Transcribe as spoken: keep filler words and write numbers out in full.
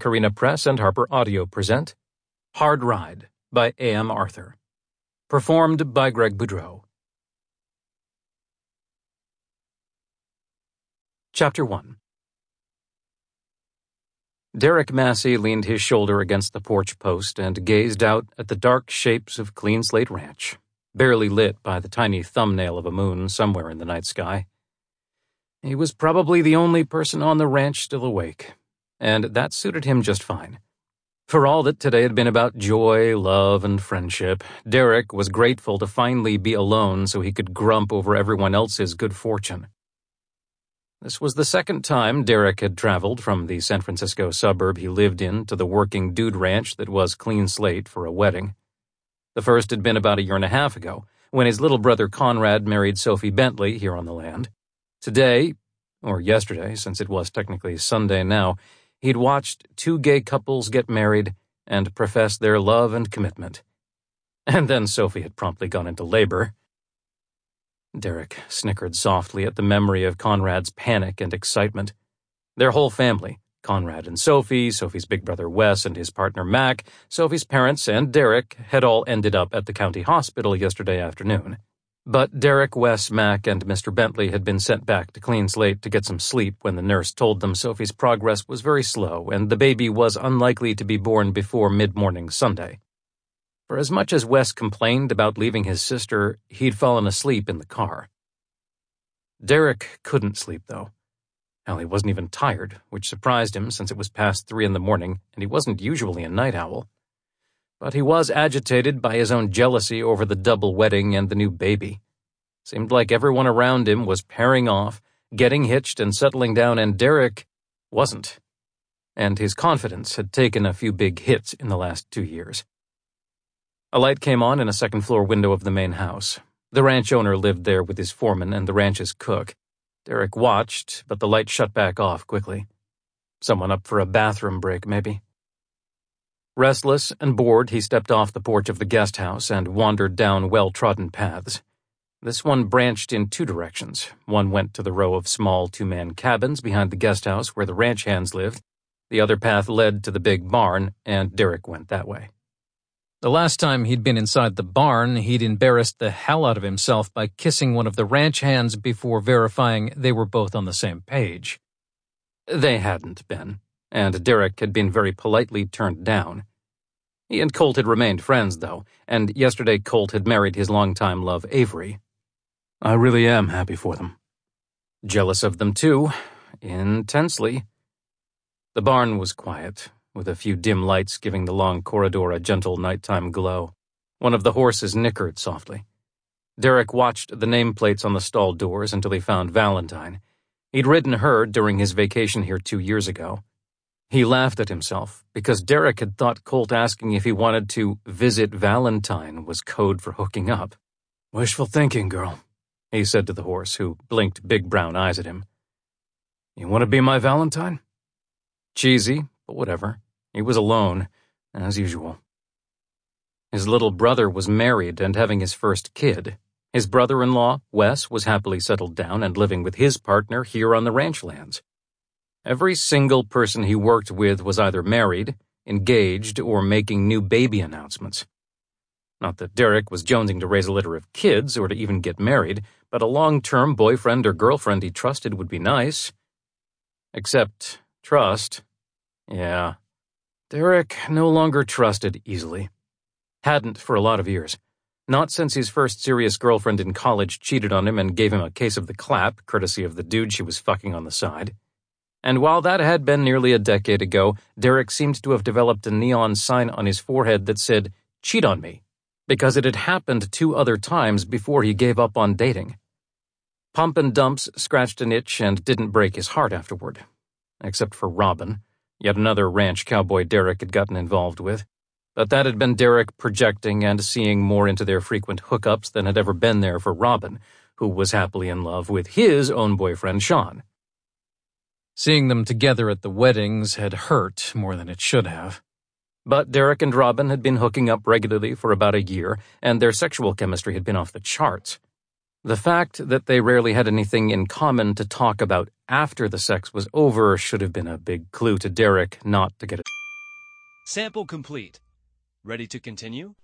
Carina Press and Harper Audio present Hard Ride by A M Arthur. Performed by Greg Boudreau. Chapter one. Derek Massey leaned his shoulder against the porch post and gazed out at the dark shapes of Clean Slate Ranch, barely lit by the tiny thumbnail of a moon somewhere in the night sky. He was probably the only person on the ranch still awake, and that suited him just fine. For all that today had been about joy, love, and friendship, Derek was grateful to finally be alone so he could grump over everyone else's good fortune. This was the second time Derek had traveled from the San Francisco suburb he lived in to the working dude ranch that was Clean Slate for a wedding. The first had been about a year and a half ago, when his little brother Conrad married Sophie Bentley here on the land. Today, or yesterday, since it was technically Sunday now, he'd watched two gay couples get married and profess their love and commitment. And then Sophie had promptly gone into labor. Derek snickered softly at the memory of Conrad's panic and excitement. Their whole family, Conrad and Sophie, Sophie's big brother Wes and his partner Mac, Sophie's parents, and Derek had all ended up at the county hospital yesterday afternoon. But Derek, Wes, Mac, and Mister Bentley had been sent back to Clean Slate to get some sleep when the nurse told them Sophie's progress was very slow and the baby was unlikely to be born before mid-morning Sunday. For as much as Wes complained about leaving his sister, he'd fallen asleep in the car. Derek couldn't sleep, though. Hell, he wasn't even tired, which surprised him since it was past three in the morning and he wasn't usually a night owl. But he was agitated by his own jealousy over the double wedding and the new baby. Seemed like everyone around him was pairing off, getting hitched and settling down, and Derek wasn't. And his confidence had taken a few big hits in the last two years. A light came on in a second-floor window of the main house. The ranch owner lived there with his foreman and the ranch's cook. Derek watched, but the light shut back off quickly. Someone up for a bathroom break, maybe. Restless and bored, he stepped off the porch of the guest house and wandered down well-trodden paths. This one branched in two directions. One went to the row of small two-man cabins behind the guest house where the ranch hands lived. The other path led to the big barn, and Derek went that way. The last time he'd been inside the barn, he'd embarrassed the hell out of himself by kissing one of the ranch hands before verifying they were both on the same page. They hadn't been, and Derek had been very politely turned down. He and Colt had remained friends, though, and yesterday Colt had married his longtime love, Avery. I really am happy for them. Jealous of them, too, intensely. The barn was quiet, with a few dim lights giving the long corridor a gentle nighttime glow. One of the horses nickered softly. Derek watched the nameplates on the stall doors until he found Valentine. He'd ridden her during his vacation here two years ago. He laughed at himself, because Derek had thought Colt asking if he wanted to visit Valentine was code for hooking up. Wishful thinking, girl, he said to the horse, who blinked big brown eyes at him. You want to be my Valentine? Cheesy, but whatever. He was alone, as usual. His little brother was married and having his first kid. His brother-in-law, Wes, was happily settled down and living with his partner here on the ranch lands. Every single person he worked with was either married, engaged, or making new baby announcements. Not that Derek was jonesing to raise a litter of kids or to even get married, but a long-term boyfriend or girlfriend he trusted would be nice. Except trust. Yeah. Derek no longer trusted easily. Hadn't for a lot of years. Not since his first serious girlfriend in college cheated on him and gave him a case of the clap, courtesy of the dude she was fucking on the side. And while that had been nearly a decade ago, Derek seemed to have developed a neon sign on his forehead that said, "Cheat on me," because it had happened two other times before he gave up on dating. Pump and dumps scratched an itch and didn't break his heart afterward. Except for Robin, yet another ranch cowboy Derek had gotten involved with. But that had been Derek projecting and seeing more into their frequent hookups than had ever been there for Robin, who was happily in love with his own boyfriend, Sean. Seeing them together at the weddings had hurt more than it should have. But Derek and Robin had been hooking up regularly for about a year, and their sexual chemistry had been off the charts. The fact that they rarely had anything in common to talk about after the sex was over should have been a big clue to Derek not to get it. Sample complete. Ready to continue?